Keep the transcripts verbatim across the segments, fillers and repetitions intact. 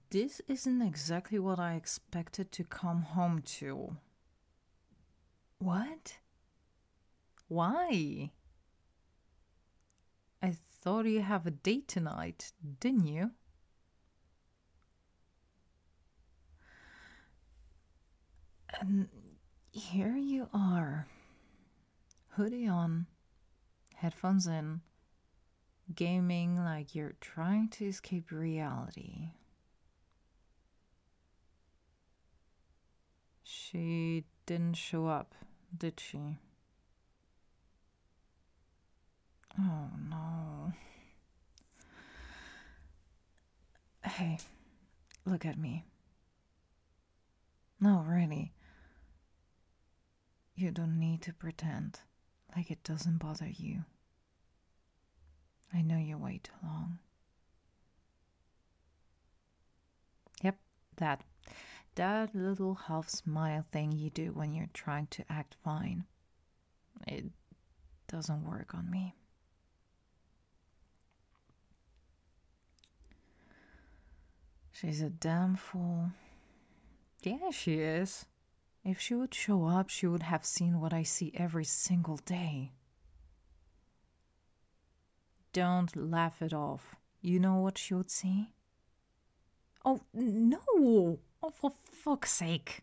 This isn't exactly what I expected to come home to. What? Why? I thought you have a date tonight, didn't you? And here you are. Hoodie on, headphones in, gaming like you're trying to escape reality. She didn't show up, did she? Oh no. Hey, look at me. No, really. You don't need to pretend like it doesn't bother you. I know you wait too long. Yep, that. That little half smile thing you do when you're trying to act fine. It doesn't work on me. She's a damn fool. Yeah, she is. If she would show up, she would have seen what I see every single day. Don't laugh it off. You know what she would see? Oh, no! Oh, for fuck's sake.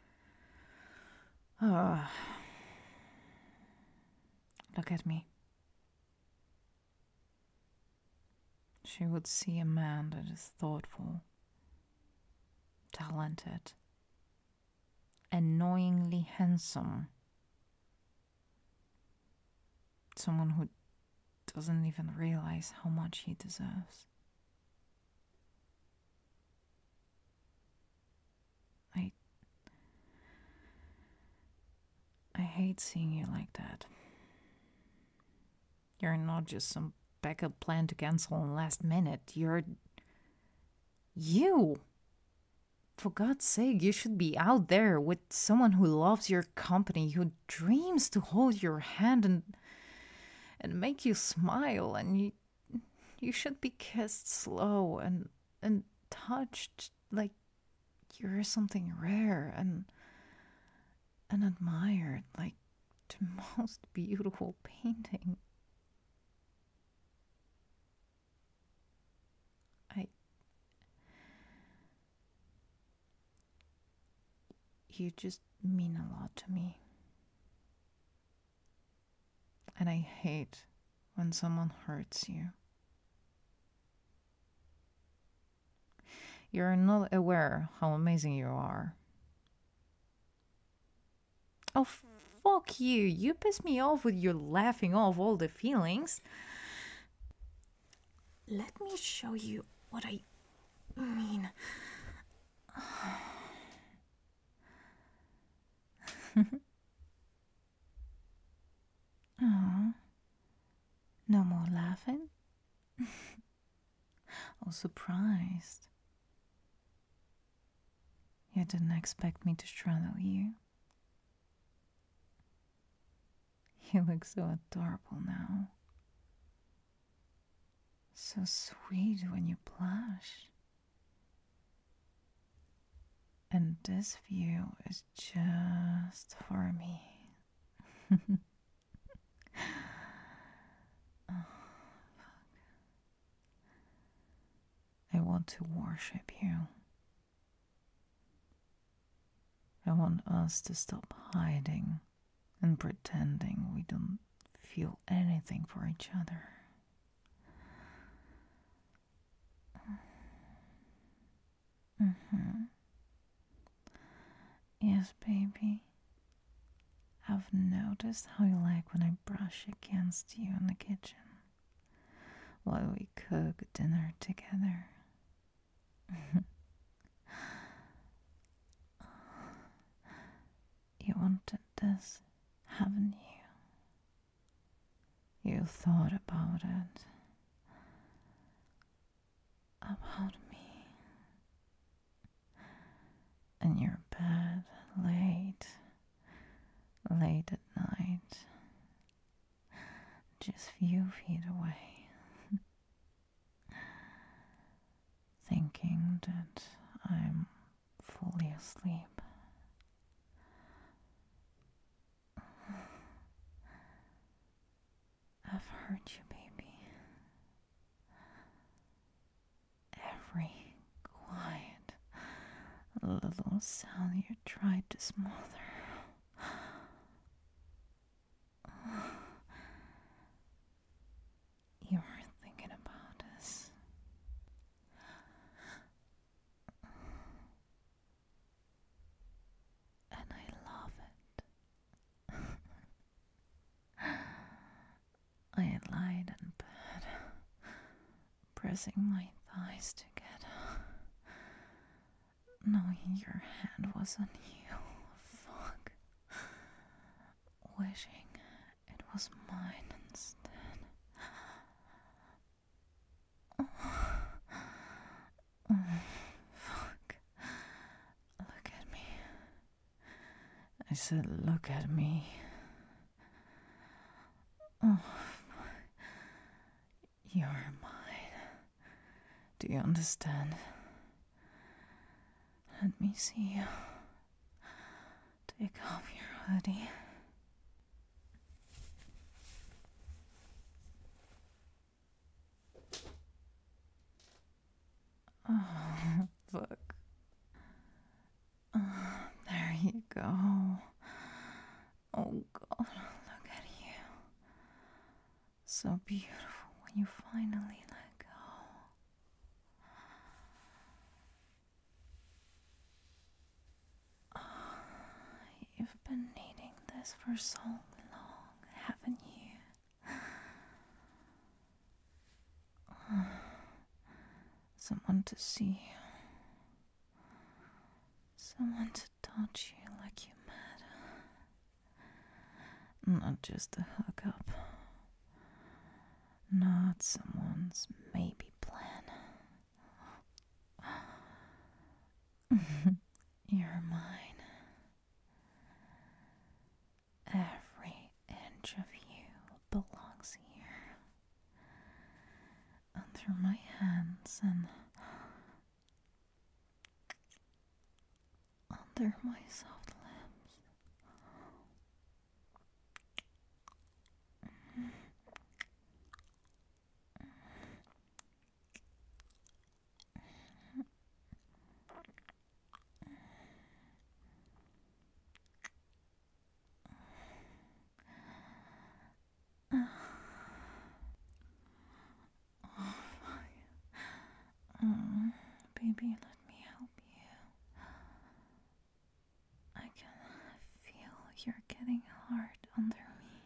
Uh, look at me. She would see a man that is thoughtful, talented, annoyingly handsome. Someone who doesn't even realize how much he deserves. I I hate seeing you like that. You're not just some backup plan to cancel on last minute. You're you. For God's sake, you should be out there with someone who loves your company, who dreams to hold your hand and and make you smile, and you you should be kissed slow and and touched like you're something rare and and admired like the most beautiful painting. I you just mean a lot to me. And I hate when someone hurts you. You're not aware how amazing you are. Oh, fuck you. You piss me off with your laughing off all the feelings. Let me show you what I mean. Oh, no more laughing? Oh, surprised. You didn't expect me to straddle you. You look so adorable now. So sweet when you blush. And this view is just for me. Oh, I want to worship you. I want us to stop hiding and pretending we don't feel anything for each other. Mm-hmm. Yes, baby. I've noticed how you like when I brush against you in the kitchen while we cook dinner together. You wanted this, haven't you? You thought about it. About me. In your bed, late, late at night, just few feet away, thinking that I'm fully asleep. I've heard you, baby. Every quiet little sound you tried to smother. You were thinking about us. And I love it. I lied in bed, pressing my thighs together, knowing your hand was on you. Fuck. Wishing it was mine instead. Oh, fuck. Look at me. I said, look at me. Oh, you're mine. Do you understand? Let me see you. Take off your hoodie. Oh, fuck. Oh, there you go. Oh, God, look at you. So beautiful when you finally let go. Oh, you've been needing this for so long, haven't you? Oh, someone to see you. Someone to touch you like you matter. Not just a hookup. Not someone's maybe plan. You're mine. Every inch of you belongs here. Under my hands and under my soft lips. Oh, baby, let me help you. I can feel you're getting hard under me.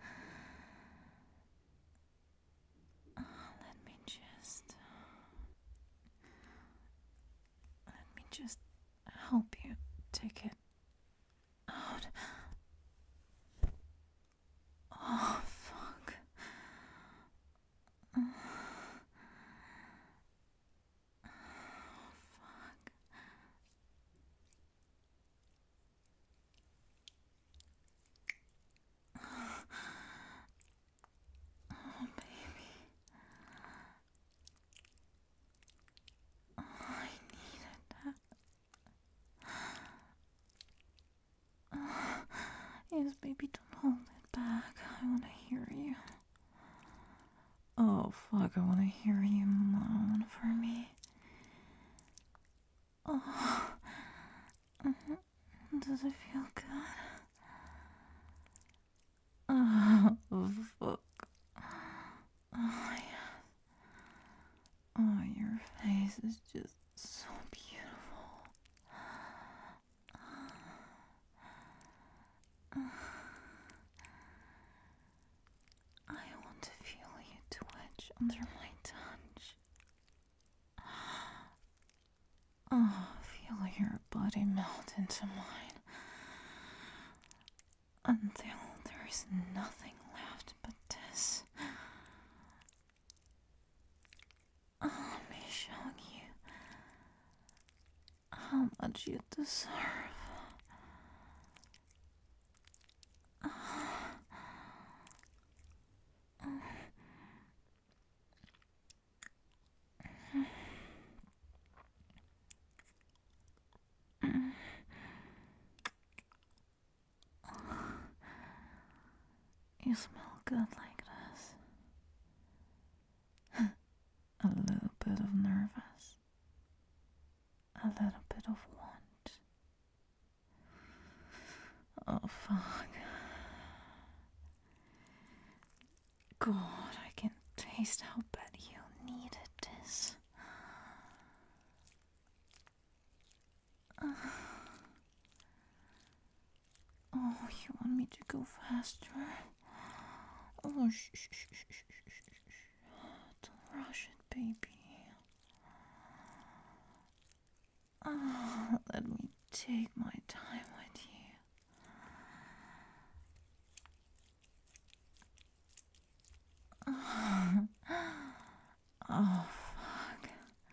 Oh, let me just... Let me just help you take it out. Oh, fuck. Oh. Oh, baby. Oh, I needed that. Oh, yes, baby, don't hold it back. I want to hear you. Oh, fuck, I want to hear you moan for me. Oh, does it feel good? Oh, fuck. Oh, yeah. Oh, your face is just so beautiful. I want to feel you twitch under my touch. Oh, feel your body melt into mine until there is nothing left but this. Oh, let me show you how much you deserve. You smell good like this. A little bit of nervous. A little bit of want. Oh, fuck. God, I can taste how bad you needed this. Oh, you want me to go faster? Oh, shh, shh, shh, shh, shh, shh, shh. Don't rush it, baby. Oh, let me take my time with you. Oh, oh fuck.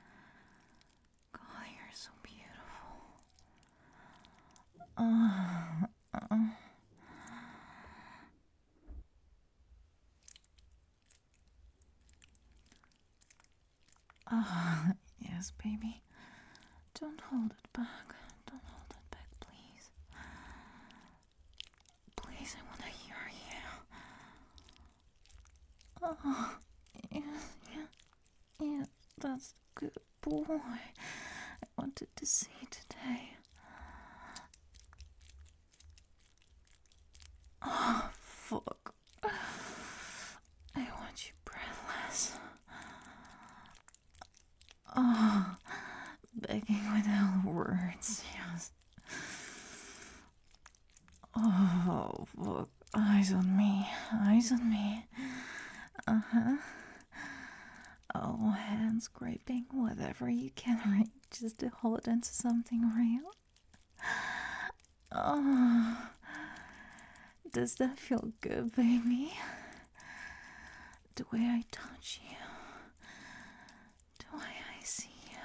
God, you're so beautiful. Oh, oh. Oh, yes, baby. Don't hold it back. Don't hold it back, please. Please, I want to hear you. Oh, yes, yes, yes, that's the good boy I wanted to see today. Oh, fuck. I want you breathless. Oh, begging without words, yes. Oh, fuck. Eyes on me. Eyes on me. Uh huh. Oh, hand scraping, whatever you can reach just to hold into something real. Oh, does that feel good, baby? The way I touch you, the way I see you.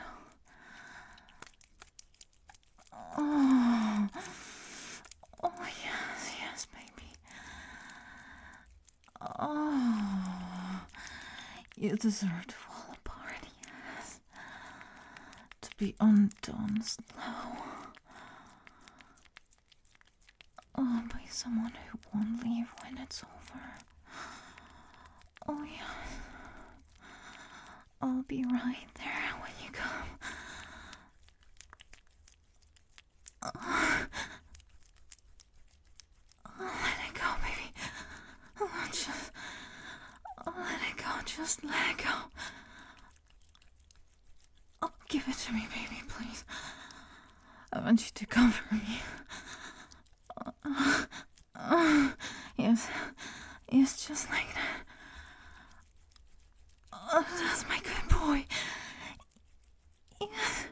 Oh, oh yes, yes, baby. Oh, you deserve to fall apart, yes. To be undone slow. Oh, by someone who won't leave when it's over. Oh, yes. I'll be right there when you come. Oh, oh let it go, baby. Oh, just, oh, let it go. Just let it go. Oh, give it to me, baby, please. I want you to comfort me. Uh, uh, yes, yes, just like that. Oh, that's my good boy. Yes.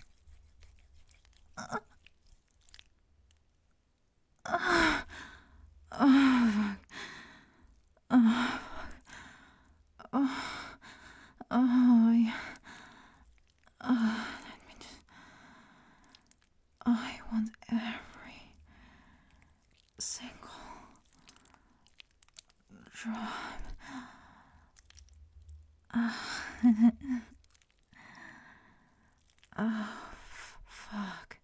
Uh, uh, oh, oh, oh, oh, yeah. Oh, let me just. I want every single drop. Oh, oh f- fuck.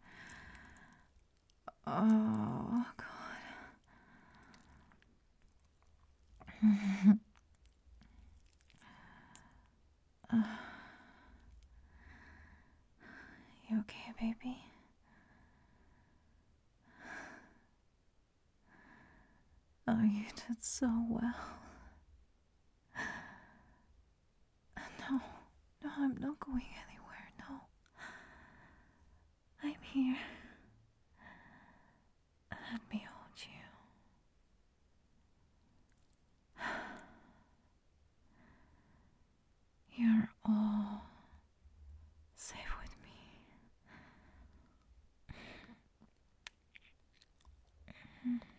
Oh, God. uh, you okay, baby? Oh, you did so well. No, no, I'm not going anywhere, no. I'm here. Let me hold you. You're all safe with me.